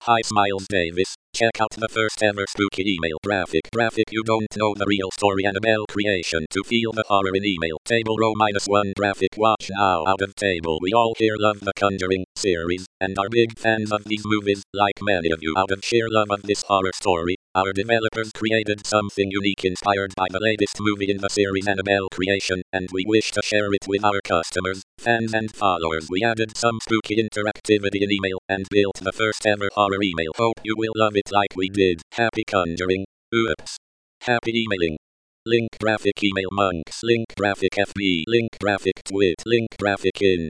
Hi Smiles Davis, check out the first ever spooky email graphic. You don't know the real story. Annabelle creation to feel the horror in email. Table row -1 graphic. Watch now out of table. We all here love the Conjuring series and are big fans of these movies. Like many of you, out of sheer love of this horror story, our developers created something unique inspired by the latest movie in the series, Annabelle creation, and we wish to share it with our customers, fans and followers. We added some spooky interactivity in email and built the first ever horror email. Hope you will love it like we did. Happy conjuring. Oops. Happy emailing. Link graphic email monks. Link graphic FB. Link graphic twit. Link graphic in.